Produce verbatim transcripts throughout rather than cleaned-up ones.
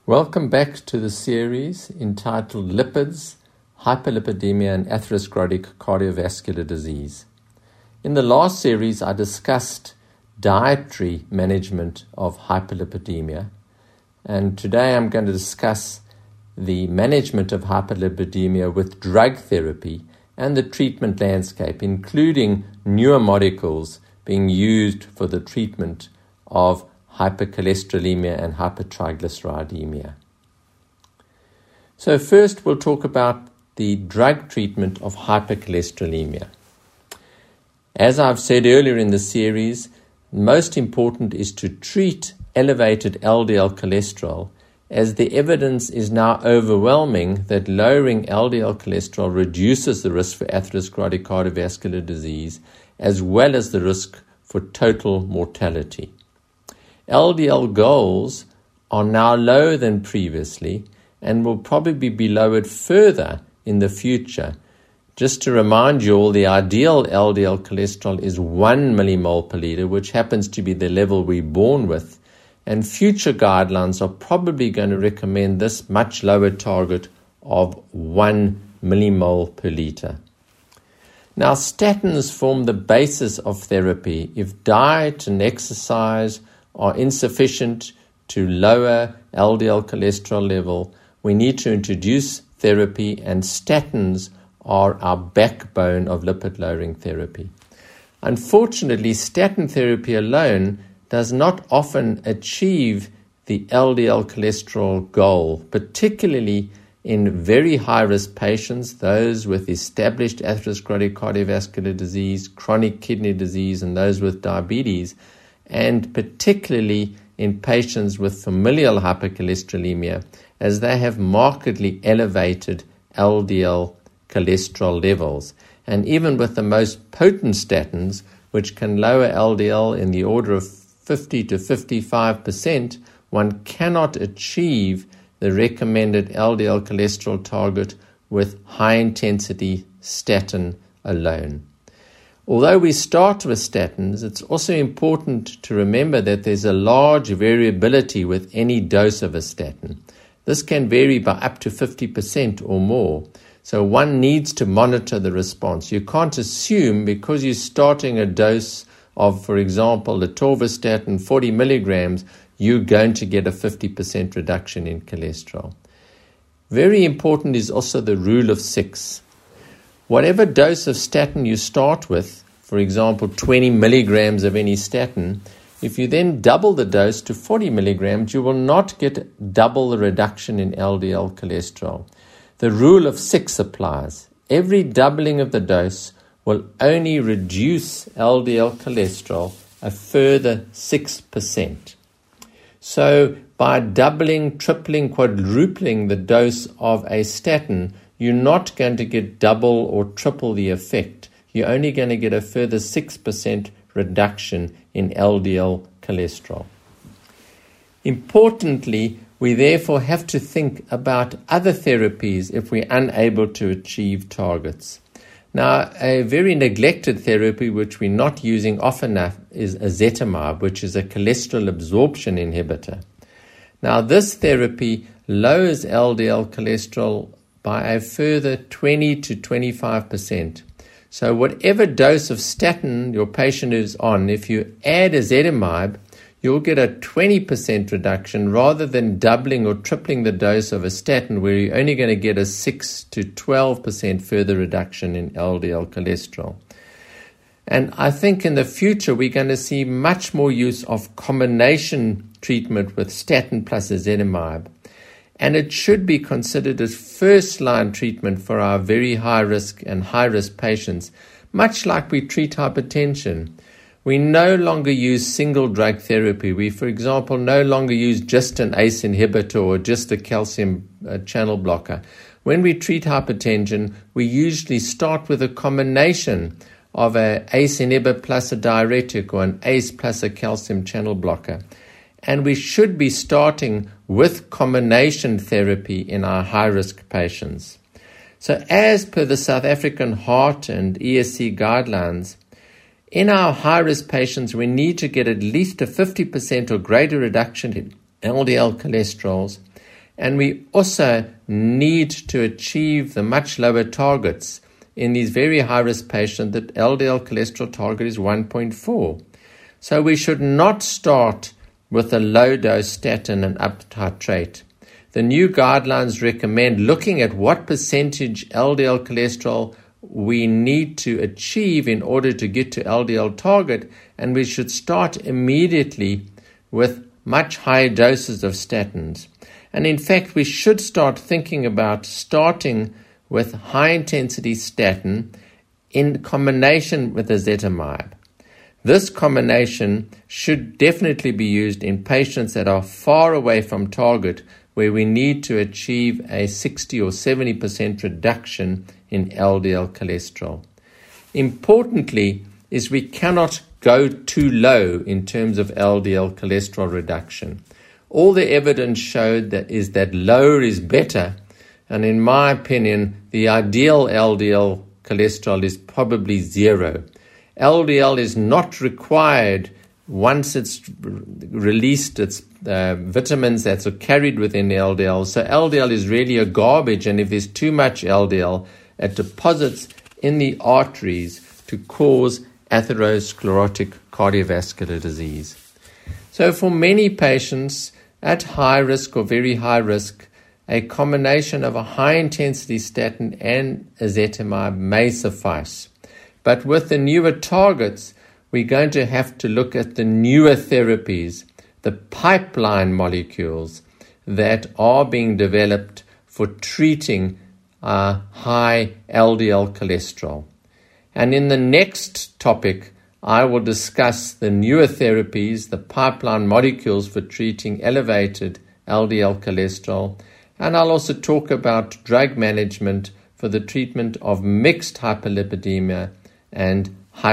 Welcome back to the series entitled Lipids, Hyperlipidemia and Atherosclerotic Cardiovascular Disease. In the last series, I discussed dietary management of hyperlipidemia, and today I'm going to discuss the management of hyperlipidemia with drug therapy and the treatment landscape, including newer molecules being used for the treatment of hypercholesterolemia and hypertriglyceridemia. So first we'll talk about the drug treatment of hypercholesterolemia. As I've said earlier in the series, most important is to treat elevated L D L cholesterol, as the evidence is now overwhelming that lowering L D L cholesterol reduces the risk for atherosclerotic cardiovascular disease as well as the risk for total mortality. L D L goals are now lower than previously and will probably be lowered further in the future. Just to remind you all, the ideal L D L cholesterol is one millimole per liter, which happens to be the level we're born with, and future guidelines are probably going to recommend this much lower target of one millimole per liter. Now, statins form the basis of therapy if diet and exercise are insufficient to lower L D L cholesterol level. We need to introduce therapy, and statins are our backbone of lipid-lowering therapy. Unfortunately, statin therapy alone does not often achieve the L D L cholesterol goal, particularly in very high-risk patients, those with established atherosclerotic cardiovascular disease, chronic kidney disease, and those with diabetes, and particularly in patients with familial hypercholesterolemia, as they have markedly elevated L D L cholesterol levels. And even with the most potent statins, which can lower L D L in the order of fifty to fifty-five percent, one cannot achieve the recommended L D L cholesterol target with high-intensity statin alone. Although we start with statins, it's also important to remember that there's a large variability with any dose of a statin. This can vary by up to fifty percent or more. So one needs to monitor the response. You can't assume because you're starting a dose of, for example, atorvastatin forty milligrams, you're going to get a fifty percent reduction in cholesterol. Very important is also the rule of six. Whatever dose of statin you start with, for example, twenty milligrams of any statin, if you then double the dose to forty milligrams, you will not get double the reduction in L D L cholesterol. The rule of six applies. Every doubling of the dose will only reduce L D L cholesterol a further six percent. So by doubling, tripling, quadrupling the dose of a statin, you're not going to get double or triple the effect. You're only going to get a further six percent reduction in L D L cholesterol. Importantly, we therefore have to think about other therapies if we're unable to achieve targets. Now, a very neglected therapy which we're not using often enough is ezetimibe, which is a cholesterol absorption inhibitor. Now, this therapy lowers L D L cholesterol by a further twenty to twenty-five percent. So whatever dose of statin your patient is on, if you add ezetimibe, you'll get a twenty percent reduction rather than doubling or tripling the dose of a statin, where you're only going to get a six to twelve percent further reduction in L D L cholesterol. And I think in the future we're going to see much more use of combination treatment with statin plus ezetimibe. And it should be considered as first-line treatment for our very high-risk and high-risk patients, much like we treat hypertension. We no longer use single drug therapy. We, for example, no longer use just an A C E inhibitor or just a calcium uh, channel blocker. When we treat hypertension, we usually start with a combination of an A C E inhibitor plus a diuretic, or an A C E plus a calcium channel blocker. And we should be starting with combination therapy in our high-risk patients. So as per the South African Heart and E S C guidelines, in our high-risk patients, we need to get at least a fifty percent or greater reduction in L D L cholesterols, And we also need to achieve the much lower targets. In these very high-risk patients, the L D L cholesterol target is one point four. So we should not start with a low-dose statin and up-titrate. The new guidelines recommend looking at what percentage L D L cholesterol we need to achieve in order to get to L D L target, and we should start immediately with much higher doses of statins. And in fact, we should start thinking about starting with high-intensity statin in combination with ezetimibe. This combination should definitely be used in patients that are far away from target, where we need to achieve a sixty or seventy percent reduction in L D L cholesterol. Importantly is we cannot go too low in terms of L D L cholesterol reduction. All the evidence showed that is that lower is better, and in my opinion, the ideal L D L cholesterol is probably zero. L D L is not required once it's released its uh, vitamins that are carried within the L D L. So L D L is really a garbage, and if there's too much L D L, it deposits in the arteries to cause atherosclerotic cardiovascular disease. So for many patients at high risk or very high risk, a combination of a high-intensity statin and ezetimibe may suffice. But with the newer targets, we're going to have to look at the newer therapies, the pipeline molecules that are being developed for treating uh, high L D L cholesterol. And in the next topic, I will discuss the newer therapies, the pipeline molecules for treating elevated L D L cholesterol, and I'll also talk about drug management for the treatment of mixed hyperlipidemia and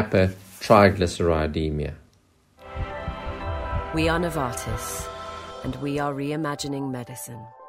hypertriglyceridemia. We are Novartis, and we are reimagining medicine.